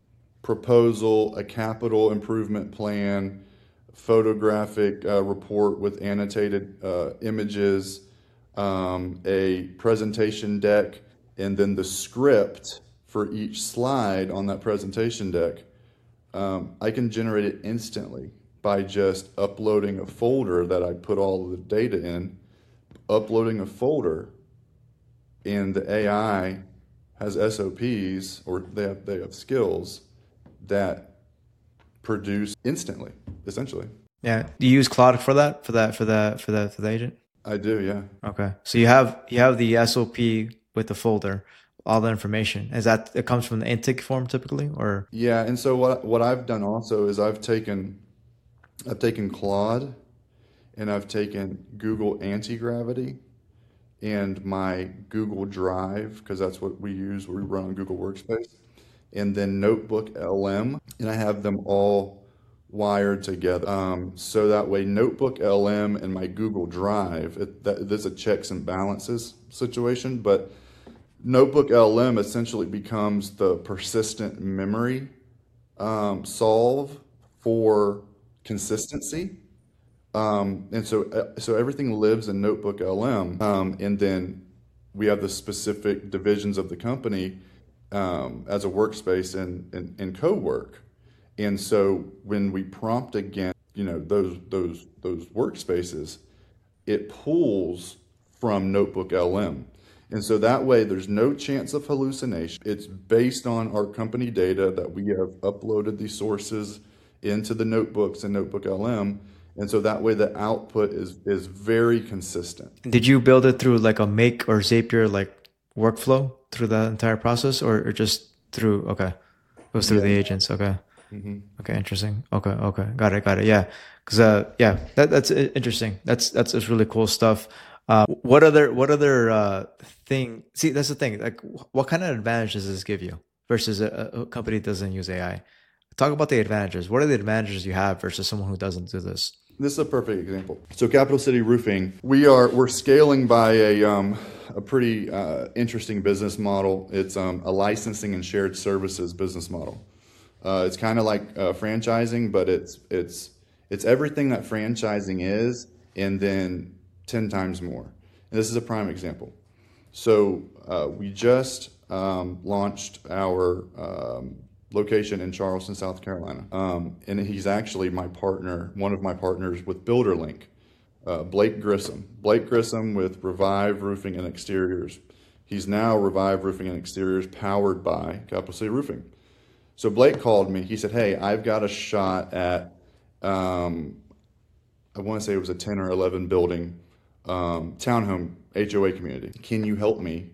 proposal, a capital improvement plan, photographic uh, report with annotated uh, images, um, a presentation deck, and then the script for each slide on that presentation deck. Um, I can generate it instantly by just uploading a folder that I put all of the data in, uploading a folder, and the A I has S O Ps, or they have, they have skills that produce instantly, essentially. Yeah. Do you use Claude for that? For that? For that? For that? For the agent? I do, yeah. Okay. So you have you have the S O P with the folder, all the information. Is that it comes from the intake form typically, or? Yeah, and so what what I've done also is I've taken I've taken Claude, and I've taken Google Anti-Gravity, and my Google Drive, because that's what we use, we run on Google Workspace, and then Notebook L M, and I have them all wired together. Um, so that way Notebook L M and my Google Drive, it, that, there's a checks and balances situation, but Notebook L M essentially becomes the persistent memory um, solve for consistency. Um, and so, uh, so everything lives in Notebook L M, um, and then we have the specific divisions of the company um, as a workspace and, and, and co-work. And so when we prompt again, you know, those those those workspaces, it pulls from Notebook L M. And so that way there's no chance of hallucination. It's based on our company data that we have uploaded these sources into the notebooks and Notebook L M. And so that way the output is is very consistent. Did you build it through like a Make or Zapier like workflow through the entire process, or, or just through, okay, it was through yeah. the agents, okay. Mm-hmm. Okay, interesting. Okay, okay, got it, got it. Yeah, because uh, yeah, that that's interesting. That's that's, that's really cool stuff. Uh, what other what other uh, thing? See, that's the thing. Like, what kind of advantage does this give you versus a, a company that doesn't use A I? Talk about the advantages. What are the advantages you have versus someone who doesn't do this? This is a perfect example. So, Capital City Roofing, we are we're scaling by a um, a pretty uh, interesting business model. It's um, a licensing and shared services business model. Uh, it's kind of like uh, franchising, but it's it's it's everything that franchising is, and then ten times more. And this is a prime example. So uh, we just um, launched our um, location in Charleston, South Carolina, um, and he's actually my partner, one of my partners with BuilderLink, uh, Blake Grissom. Blake Grissom with Revive Roofing and Exteriors. He's now Revive Roofing and Exteriors, powered by Capital City Roofing. So Blake called me. He said, "Hey, I've got a shot at, um, I want to say it was a ten or eleven building um, townhome H O A community. Can you help me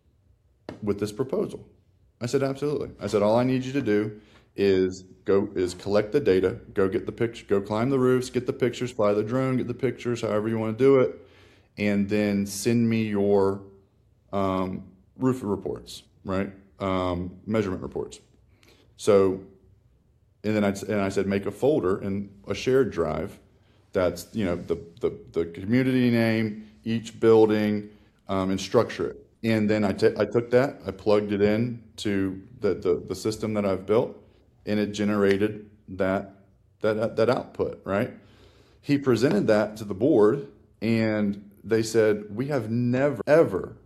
with this proposal?" I said, "Absolutely." I said, "All I need you to do is go is collect the data, go get the picture, go climb the roofs, get the pictures, fly the drone, get the pictures, however you want to do it, and then send me your um, roof reports, right? Um, measurement reports." So, and then I and I said, make a folder in a shared drive. That's, you know, the the, the community name, each building, um, and structure it. And then I, t- I took that, I plugged it in to the, the, the system that I've built, and it generated that, that, that output, right? He presented that to the board, and they said, "We have never, ever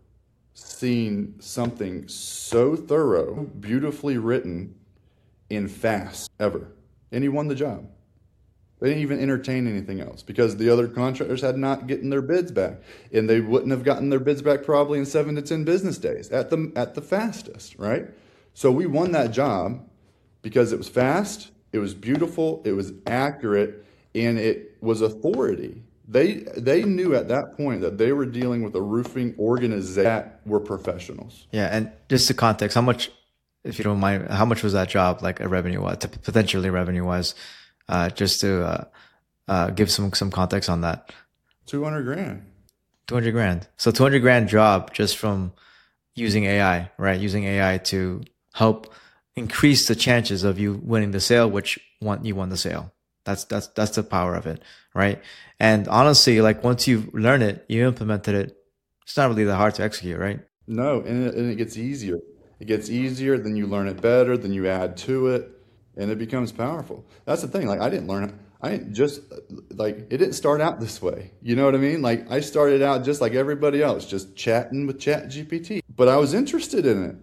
seen something so thorough, beautifully written, and fast, ever." And he won the job. They didn't even entertain anything else because the other contractors had not gotten their bids back, and they wouldn't have gotten their bids back probably in seven to ten business days at the at the fastest, right? So we won that job because it was fast, it was beautiful, it was accurate, and it was authority. They they knew at that point that they were dealing with a roofing organization that were professionals. Yeah, and just the context, how much, if you don't mind, how much was that job like a revenue wise, potentially revenue wise? Uh, just to uh, uh, give some some context on that. Two hundred grand. Two hundred grand. So two hundred grand job just from using A I, right? Using A I to help increase the chances of you winning the sale, which one you won the sale. That's that's that's the power of it, right? And honestly, like once you learn it, you implemented it. It's not really that hard to execute, right? No, and it, and it gets easier. It gets easier. Then you learn it better. Then you add to it. And it becomes powerful. That's the thing. Like I didn't learn, I didn't just like, it didn't start out this way. You know what I mean? Like I started out just like everybody else, just chatting with Chat G P T. But I was interested in it.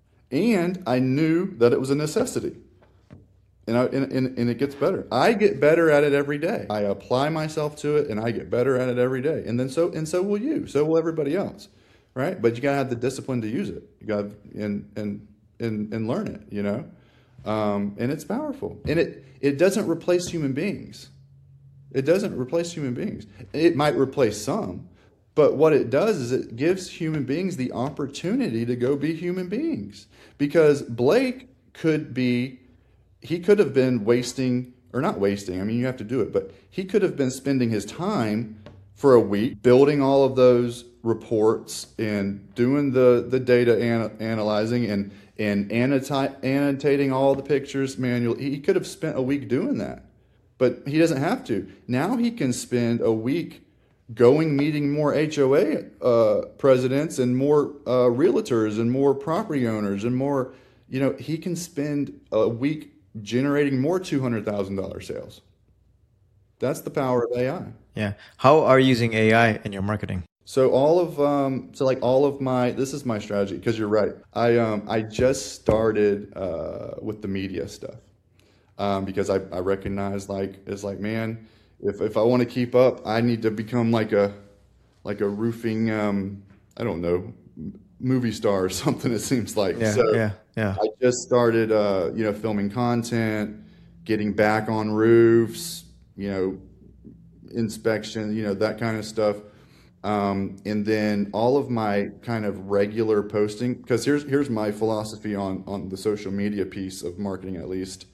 And I knew that it was a necessity. And, I, and, and, and it gets better. I get better at it every day. I apply myself to it and I get better at it every day. And then so, and so will you. So will everybody else. Right? But you gotta have the discipline to use it. You gotta, and, and, and, and learn it, you know? Um, and it's powerful. And it, it doesn't replace human beings. It doesn't replace human beings. It might replace some, but what it does is it gives human beings the opportunity to go be human beings. Because Blake could be, he could have been wasting, or not wasting, I mean, you have to do it, but he could have been spending his time for a week building all of those reports and doing the, the data an- analyzing and and annota- annotating all the pictures manually. He could have spent a week doing that, but he doesn't have to. Now he can spend a week going meeting more H O A uh, presidents and more uh, realtors and more property owners and more, you know, he can spend a week generating more two hundred thousand dollars sales. That's the power of A I. Yeah. How are you using A I in your marketing? So all of um so like all of my this is my strategy because you're right. I um I just started uh with the media stuff. Um because I, I recognize like it's like man, if if I want to keep up, I need to become like a like a roofing um I don't know, movie star or something it seems like. Yeah, so yeah, yeah. I just started uh you know filming content, getting back on roofs, you know, inspection, you know, that kind of stuff. Um, and then all of my kind of regular posting, because here's here's my philosophy on, on the social media piece of marketing at least.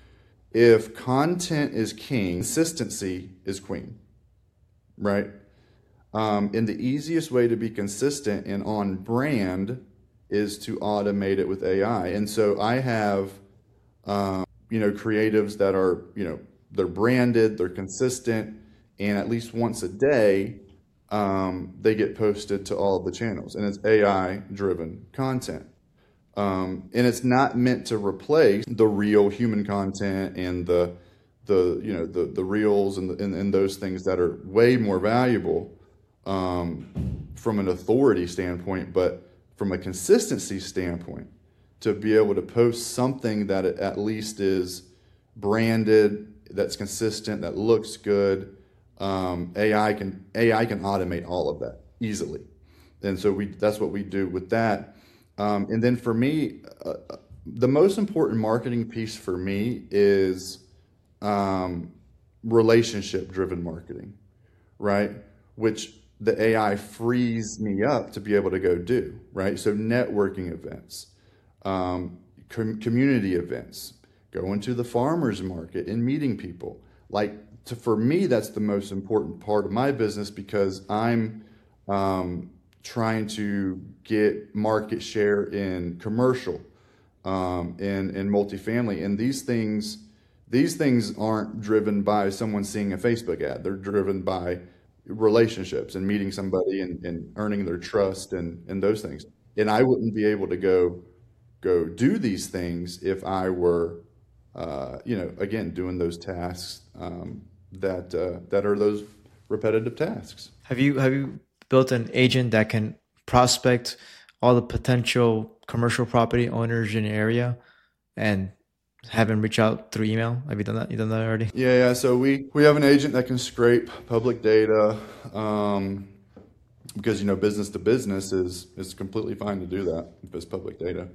If content is king, consistency is queen, right? Um, and the easiest way to be consistent and on brand is to automate it with A I. And so I have, um, you know, creatives that are, you know, they're branded, they're consistent, and at least once a day, Um, they get posted to all of the channels, and it's A I-driven content. Um, and it's not meant to replace the real human content and the the you know the the reels and, the, and and those things that are way more valuable um, from an authority standpoint, but from a consistency standpoint, to be able to post something that it at least is branded, that's consistent, that looks good. Um, A I can A I can automate all of that easily, and so we that's what we do with that. Um, and then for me, uh, the most important marketing piece for me is um, relationship driven marketing, right? Which the A I frees me up to be able to go do, right? So networking events, um, com- community events, going to the farmers market and meeting people. Like to, for me, that's the most important part of my business because I'm um, trying to get market share in commercial, um, and, and multifamily. And these things, these things aren't driven by someone seeing a Facebook ad. They're driven by relationships and meeting somebody and, and earning their trust and, and those things. And I wouldn't be able to go go do these things if I were, uh, you know, again, doing those tasks um, that uh, that are those repetitive tasks. Have you have you built an agent that can prospect all the potential commercial property owners in the area and have them reach out through email? Have you done that? You done that already? Yeah, yeah. So we we have an agent that can scrape public data, um, because you know business to business is is completely fine to do that if it's public data.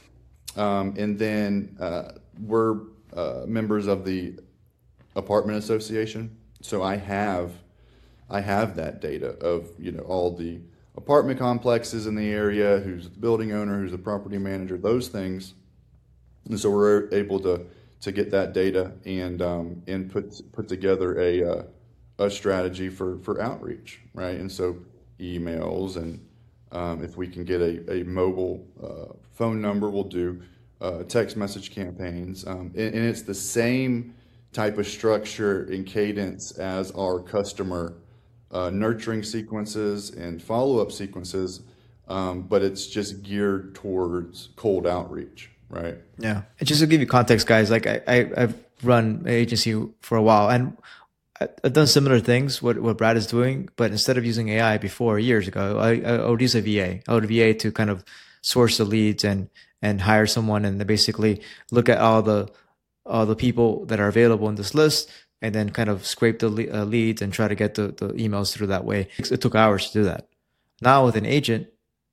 Um, and then uh, we're uh, members of the apartment association, so I have I have that data of you know all the apartment complexes in the area, who's the building owner, who's the property manager, those things. And so we're able to to get that data and um, and put put together a uh, a strategy for, for outreach, right? And so emails and um, if we can get a a mobile uh, phone number, we'll do uh, text message campaigns, um, and, and it's the same type of structure and cadence as our customer uh, nurturing sequences and follow up sequences, um, but it's just geared towards cold outreach. Right. Yeah. And just to give you context, guys, like I, I, I've run an agency for a while and I've done similar things, what, what Brad is doing, but instead of using A I before years ago, I, I would use a V A. I would V A to kind of source the leads and, and hire someone and basically look at all the, all the people that are available in this list and then kind of scrape the le- uh, leads and try to get the, the emails through that way. It took hours to do that. Now with an agent,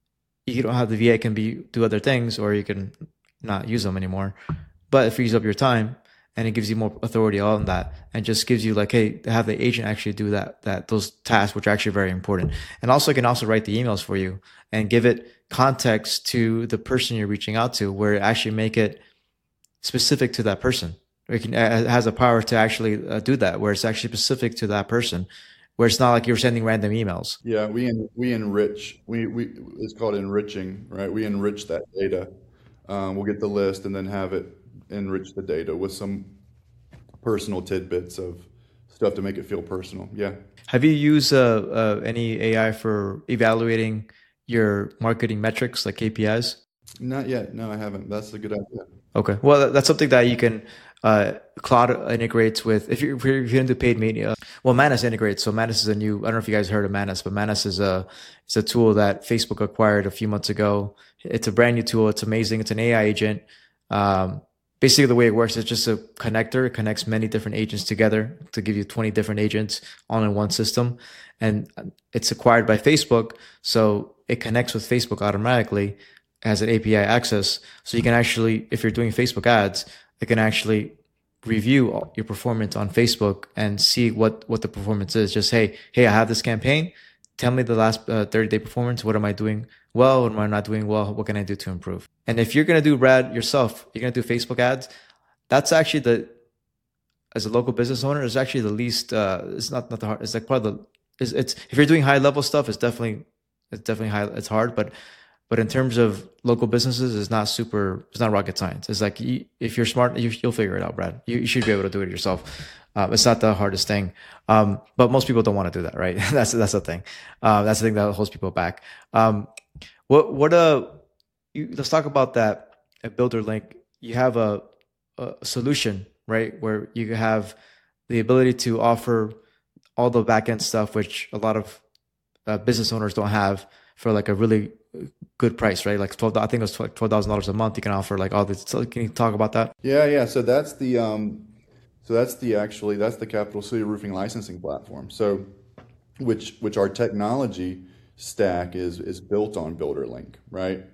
you don't have the V A can be do other things or you can not use them anymore, but it frees up your time and it gives you more authority on that and just gives you like, hey, have the agent actually do that, that those tasks, which are actually very important. And also can also write the emails for you and give it context to the person you're reaching out to, where it actually make it specific to that person. It, can, it has the power to actually uh, do that, where it's actually specific to that person, where it's not like you're sending random emails. Yeah, we en- we enrich. We we it's called enriching, right? We enrich that data. Um, we'll get the list and then have it enrich the data with some personal tidbits of stuff to make it feel personal. Yeah. Have you used uh, uh, any A I for evaluating your marketing metrics like K P Is? Not yet. No, I haven't. That's a good idea. Okay. Well, that's something that you can, uh, Claude integrates with, if you're, if you're into paid media. Well, Manus integrates. So Manus is a new, I don't know if you guys heard of Manus, but Manus is a, it's a tool that Facebook acquired a few months ago. It's a brand new tool. It's amazing. It's an A I agent. Um, basically the way it works is just a connector. It connects many different agents together to give you twenty different agents all in one system. And it's acquired by Facebook. So it connects with Facebook automatically, has an A P I access. So you can actually, if you're doing Facebook ads, it can actually review your performance on Facebook and see what, what the performance is. Just, hey, hey, I have this campaign. Tell me the last uh, thirty day performance. What am I doing well? What am I not doing well? What can I do to improve? And if you're going to do Brad yourself, you're going to do Facebook ads. That's actually the, as a local business owner, it's actually the least, uh, it's not, not the hard, it's like part of the, it's, it's, if you're doing high level stuff, it's definitely, it's definitely high, it's hard, but But in terms of local businesses, it's not super, it's not rocket science. It's like, you, if you're smart, you, you'll figure it out, Brad. You, you should be able to do it yourself. Uh, it's not the hardest thing. Um, but most people don't want to do that, right? that's, that's the thing. Uh, that's the thing that holds people back. Um, what, what, uh, you, let's talk about that at BuilderLink. You have a, a solution, right? Where you have the ability to offer all the back-end stuff, which a lot of uh, business owners don't have, for like a really good price, right? Like twelve, I think it was twelve thousand dollars a month. You can offer like all this. So can you talk about that? Yeah, yeah. So that's the, um, so that's the actually that's the Capital City Roofing licensing platform. So, which which our technology stack is is built on BuilderLink, right?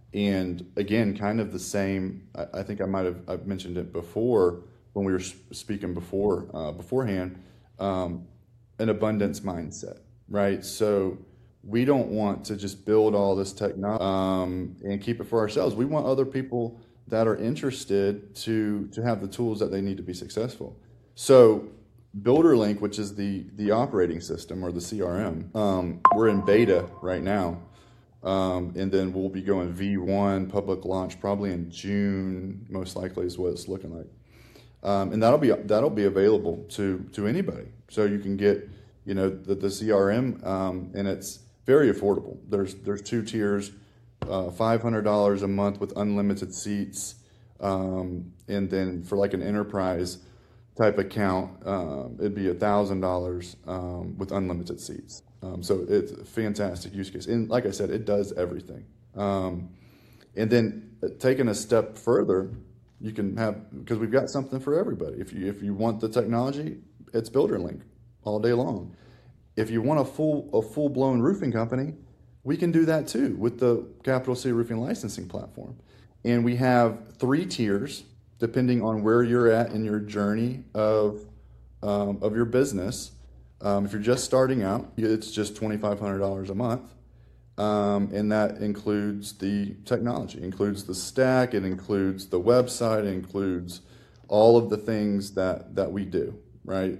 And again, kind of the same, I, I think I might have I've mentioned it before when we were speaking before uh, beforehand, um, an abundance mindset, right? So we don't want to just build all this technology um, and keep it for ourselves. We want other people that are interested to to have the tools that they need to be successful. So BuilderLink, which is the the operating system or the C R M, um, we're in beta right now, um, and then we'll be going V one public launch probably in June, most likely is what it's looking like, um, and that'll be that'll be available to to anybody. So you can get, you know, the, the C R M, um, and it's very affordable. There's there's two tiers, uh, five hundred dollars a month with unlimited seats, um, and then for like an enterprise type account, um, it'd be one thousand dollars um, with unlimited seats. Um, so it's a fantastic use case. And like I said, it does everything. Um, and then taking a step further, you can have, because we've got something for everybody. If you if you want the technology, it's BuilderLink all day long. If you want a full a full blown roofing company, we can do that too with the Capital City Roofing licensing platform. And we have three tiers depending on where you're at in your journey of um, of your business. Um, if you're just starting out, it's just twenty-five hundred dollars a month, um, and that includes the technology, it includes the stack, it includes the website, it includes all of the things that that we do, right?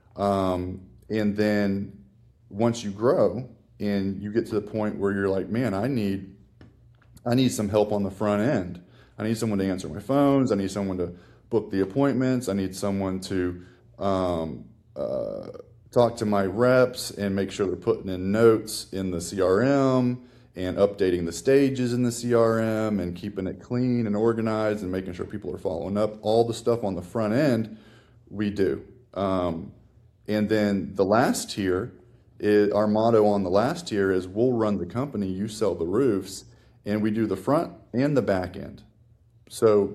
Um, and then once you grow and you get to the point where you're like, man, I need I need some help on the front end. I need someone to answer my phones. I need someone to book the appointments. I need someone to um, uh, talk to my reps and make sure they're putting in notes in the C R M and updating the stages in the C R M and keeping it clean and organized and making sure people are following up. All the stuff on the front end, we do. Um, and then the last tier, is, our motto on the last tier is we'll run the company, you sell the roofs, and we do the front and the back end. So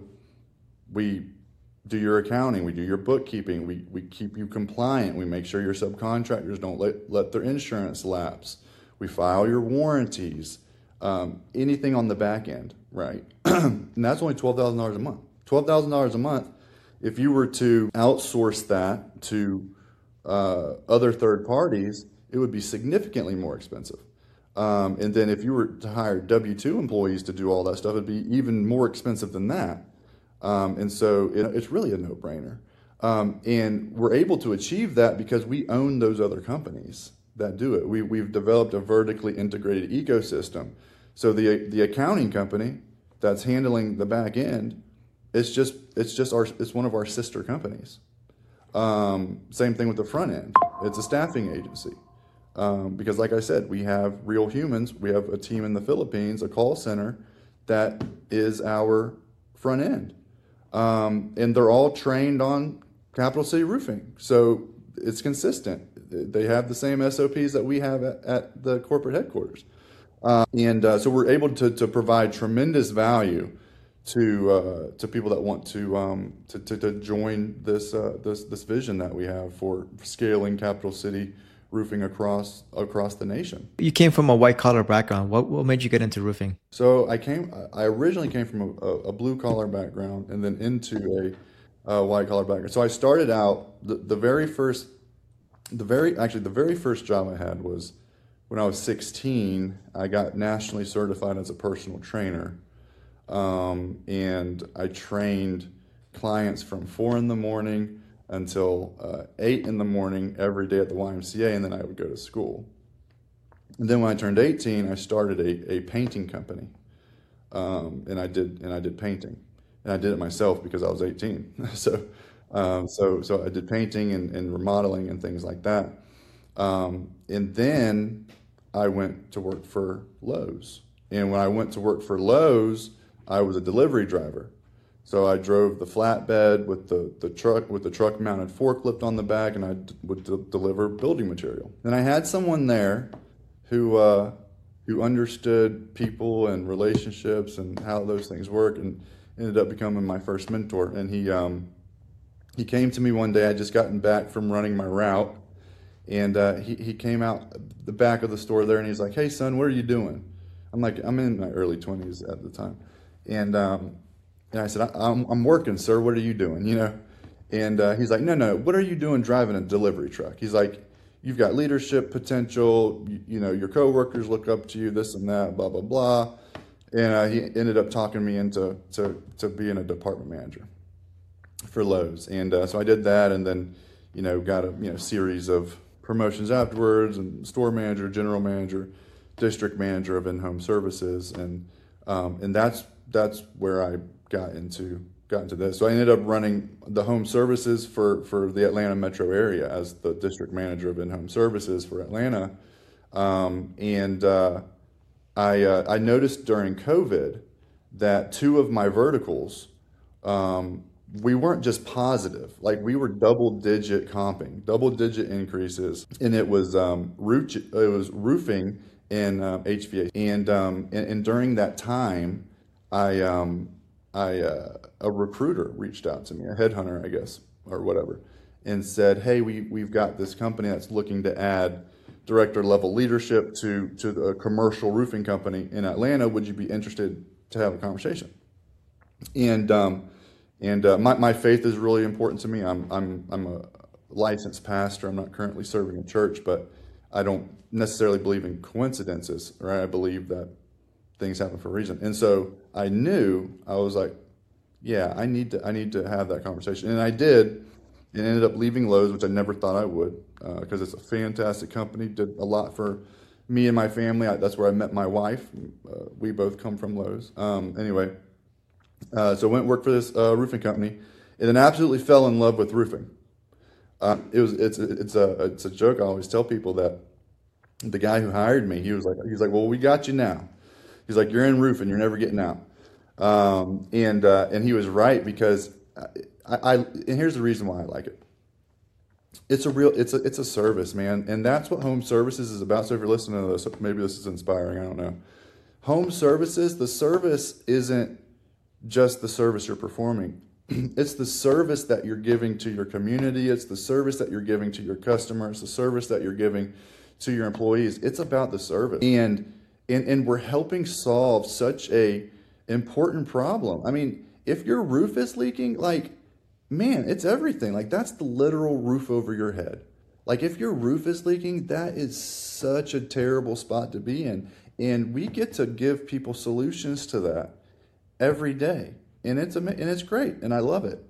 we do your accounting, we do your bookkeeping, we, we keep you compliant, we make sure your subcontractors don't let, let their insurance lapse, we file your warranties, um, anything on the back end, right? And that's only twelve thousand dollars a month. twelve thousand dollars a month, if you were to outsource that to uh, other third parties, it would be significantly more expensive. Um, and then if you were to hire W two employees to do all that stuff, it'd be even more expensive than that. Um, and so it, it's really a no-brainer. Um, and we're able to achieve that because we own those other companies that do it. We, we've developed a vertically integrated ecosystem. So the the accounting company that's handling the back end, it's just it's just our it's one of our sister companies. Um, same thing with the front end. It's a staffing agency. Um, because like I said, we have real humans. We have a team in the Philippines, a call center, that is our front end. Um, and they're all trained on Capital City Roofing. So it's consistent. They have the same S O Ps that we have at, at the corporate headquarters. Uh, and uh, so we're able to, to provide tremendous value to uh, to people that want to, um, to, to, to join this, uh, this, this vision that we have for scaling Capital City roofing across across the nation. You came from a white collar background. What what made you get into roofing? So I came. I originally came from a, a blue collar background and then into a, a white collar background. So I started out the, the very first, the very actually the very first job I had was when I was sixteen. I got nationally certified as a personal trainer, um, and I trained clients from four in the morning until uh, eight in the morning every day at the Y M C A, and then I would go to school. And then when I turned eighteen, I started a, a painting company, um, and I did and I did painting, and I did it myself because I was eighteen. so, um, so so I did painting and, and remodeling and things like that. Um, and then I went to work for Lowe's, and when I went to work for Lowe's, I was a delivery driver. So I drove the flatbed with the, the truck with the truck mounted forklift on the back, and I d- would d- deliver building material. And I had someone there who uh, who understood people and relationships and how those things work, and ended up becoming my first mentor. And he um, he came to me one day. I'd just gotten back from running my route, and uh, he he came out the back of the store there, and he's like, "Hey son, what are you doing?" I'm like, I'm in my early twenties at the time. And, um, and I said, I, I'm, I'm working, sir. What are you doing? You know? And uh, he's like, no, no, what are you doing driving a delivery truck? He's like, you've got leadership potential. You, you know, your coworkers look up to you, this and that, blah, blah, blah. And uh, he ended up talking me into to, to being a department manager for Lowe's. And uh, so I did that, and then, you know, got a you know series of promotions afterwards, and store manager, general manager, district manager of in-home services, and um, and that's that's where I got into got into this. So I ended up running the home services for for the Atlanta metro area as the district manager of in-home services for Atlanta, um, and uh, I uh, I noticed during COVID that two of my verticals. Um, we weren't just positive, like we were double digit comping, double digit increases. And it was, um, roof, it was roofing and um, H V A C. And, um, and, and during that time, I, um, I, uh, a recruiter reached out to me, a headhunter, I guess, or whatever, and said, hey, we, we've got this company that's looking to add director level leadership to, to the commercial roofing company in Atlanta. Would you be interested to have a conversation? And, um, And uh, my, my faith is really important to me. I'm I'm I'm a licensed pastor. I'm not currently serving a church, but I don't necessarily believe in coincidences, right? I believe that things happen for a reason. And so I knew, I was like, yeah, I need to I need to have that conversation. And I did, and ended up leaving Lowe's, which I never thought I would, because uh, it's a fantastic company, did a lot for me and my family. I, that's where I met my wife. Uh, we both come from Lowe's. Um, anyway. Uh, so I went and worked for this uh, roofing company, and then absolutely fell in love with roofing. Uh, it was it's it's a it's a joke. I always tell people that the guy who hired me, he was like he's like, well, we got you now. He's like, you're in roofing, you're never getting out. Um, and uh, and he was right, because I, I and here's the reason why I like it. It's a real it's a it's a service, man, and that's what home services is about. So if you're listening to this, maybe this is inspiring. I don't know. Home services, the service isn't just the service you're performing. It's the service that you're giving to your community. It's the service that you're giving to your customers, the service that you're giving to your employees. It's about the service. And and, and we're helping solve such a important problem. I mean, if your roof is leaking, like, man, it's everything. Like, that's the literal roof over your head. Like, if your roof is leaking, that is such a terrible spot to be in. And we get to give people solutions to that every day, and it's and it's great, and I love it.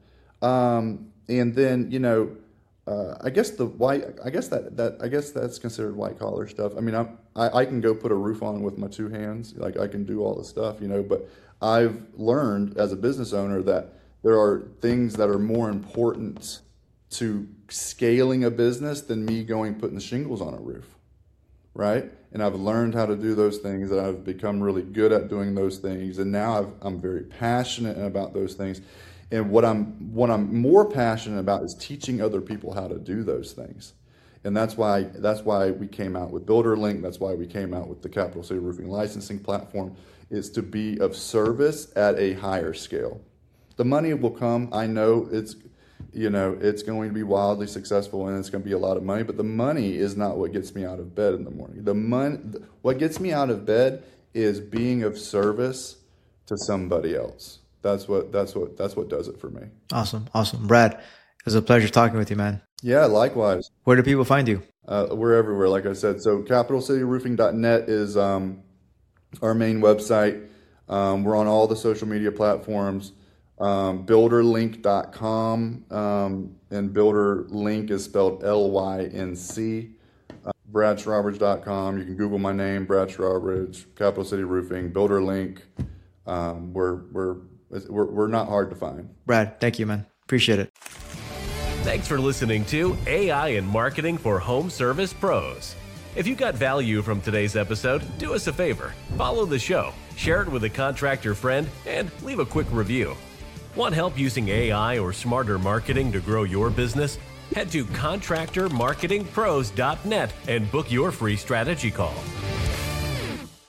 Um, and then you know, uh, I guess the white, I guess that that I guess that's considered white collar stuff. I mean, I'm, I I can go put a roof on with my two hands, like I can do all this stuff, you know. But I've learned as a business owner that there are things that are more important to scaling a business than me going putting shingles on a roof, right? And I've learned how to do those things, and I've become really good at doing those things. And now I've, I'm very passionate about those things. And what I'm what I'm more passionate about is teaching other people how to do those things. And that's why that's why we came out with BuilderLink. That's why we came out with the Capital City Roofing licensing platform, is to be of service at a higher scale. The money will come. I know it's you know, it's going to be wildly successful, and it's going to be a lot of money, but the money is not what gets me out of bed in the morning. The money, what gets me out of bed is being of service to somebody else. That's what, that's what, that's what does it for me. Awesome. Awesome. Brad, it was a pleasure talking with you, man. Yeah, likewise. Where do people find you? Uh, we're everywhere, like I said. So capital city roofing dot net is um, our main website. Um, we're on all the social media platforms. Um, builder link dot com, um, and BuilderLink is spelled L Y N C. Uh, brad strawbridge dot com. You can Google my name, Brad Strawbridge, Capital City Roofing, BuilderLink. Um, we're we're we're we're not hard to find. Brad, thank you, man. Appreciate it. Thanks for listening to A I and Marketing for Home Service Pros. If you got value from today's episode, do us a favor. Follow the show, share it with a contractor friend, and leave a quick review. Want help using A I or smarter marketing to grow your business? Head to contractor marketing pros dot net and book your free strategy call.